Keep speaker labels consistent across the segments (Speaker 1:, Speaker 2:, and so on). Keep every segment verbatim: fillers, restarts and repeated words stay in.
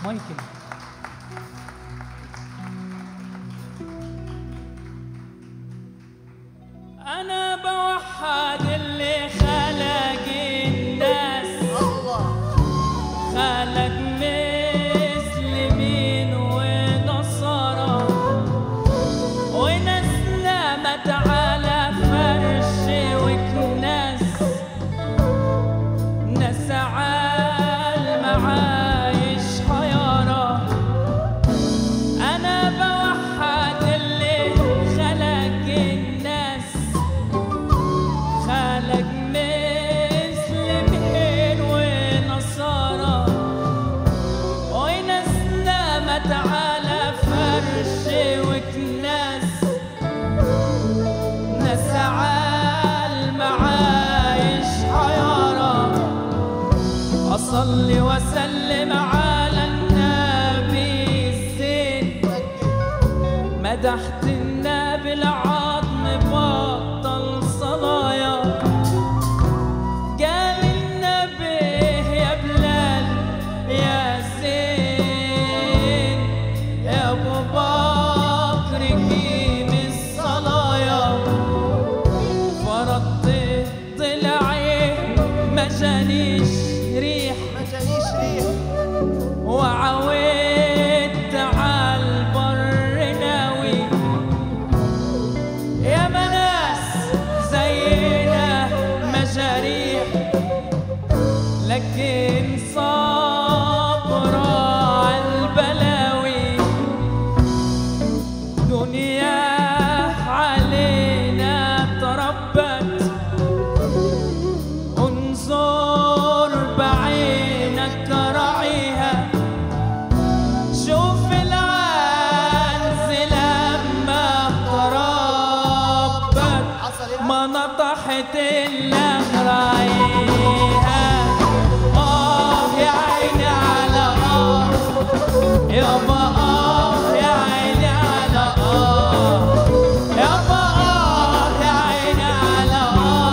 Speaker 1: مايكل. أنا بوحد اللي خلق الناس، خلق مسلمين ونصارى وناس نامت على فرش وكناس، ناس عالمعايش حيارى. أنا بوحد اللي خلق الناس، خلق مسلمين ونصارى وناس نامت على فرش وكناس، ناس عالمعايش حيارى. أصلي وسلم على النبي الزين، مدحت النبي العظم بطل صلايا. قال النبي يا بلال يا زين يا ابو بكر قيم الصلايا. فرضت طلعي ما جانيش ريح وعودت عالبر ناوي. يا مناس زينا مجاريح لكن صبرا عالبلاوي. دنيا علينا تربت، انظر بعينك راعيها. شوف العنز لما تربت ما نطحت الا غرايها. اه يا عيني على اه يابا، اه يا عيني على اه يابا، اه يا عيني على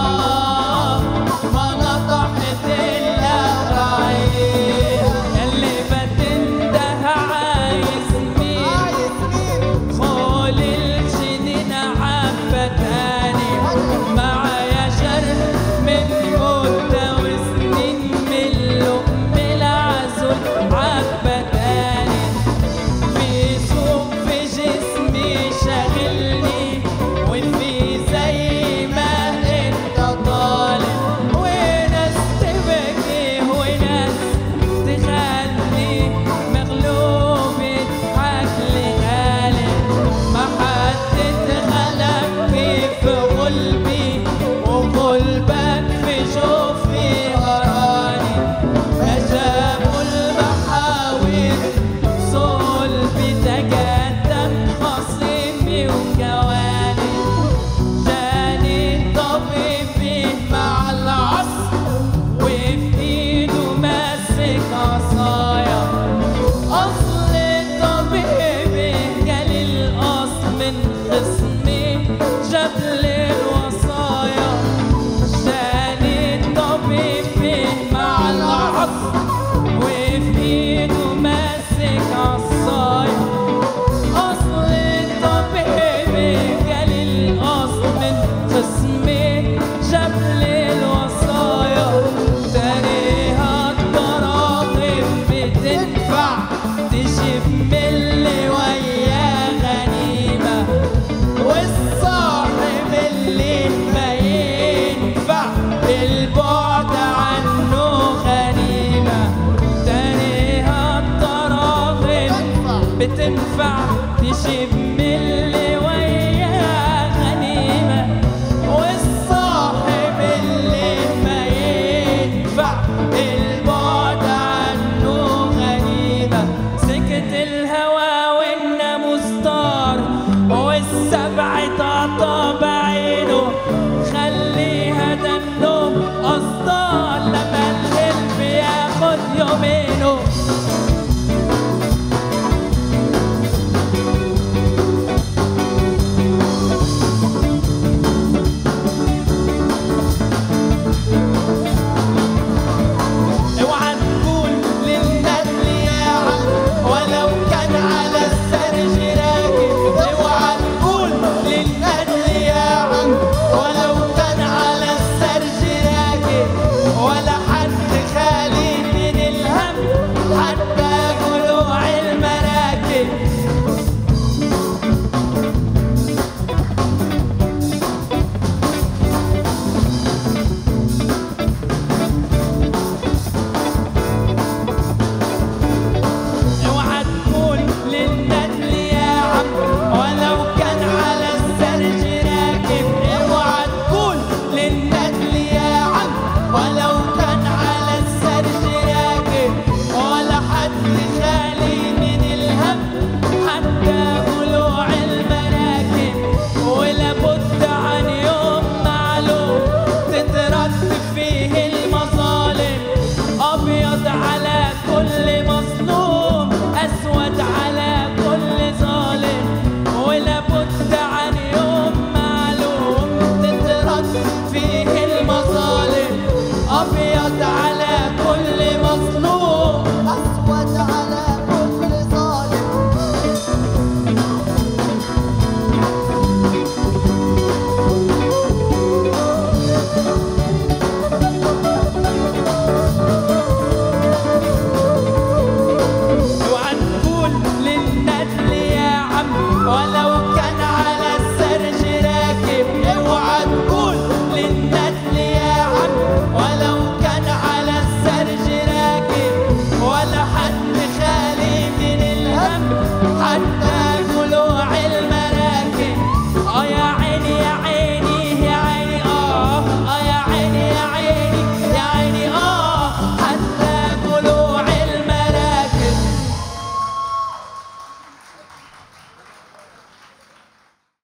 Speaker 1: اه ما نطحت الا غرايها. اللي بتنده عايز مين؟ خول الجنين عبتاني، معايا شرح من مدة وسنين من لقم العسل عبتاني. في سوق في جسمي شاغلني، وفي زي ما انت طالب، وناس تبكي وناس تغني، مغلوب يضحك لي غالب. ما حد اتغلب كيف غلبي، وغلبك في جوفي غراني. ما جابوا المحاور صلبي، تقدم خصيمي وكواني. جاني طبيبي مع العصر، وفي ايده ماسك عصايا. اصل طبيبي قال القص من خصمي جاب لي الوصايا. جاني طبيبي مع العصر، وفي ايده ماسك عصايا. اصل طبيبي قال القص من خصمي جاب لي الوصايا. تاريها الضراغم بتنفع، تجيب من اللي وياه غنيمة، والصاحب اللي ما ينفع البعد عنه غنيمة. تاريها الضراغم بتنفع، تجيب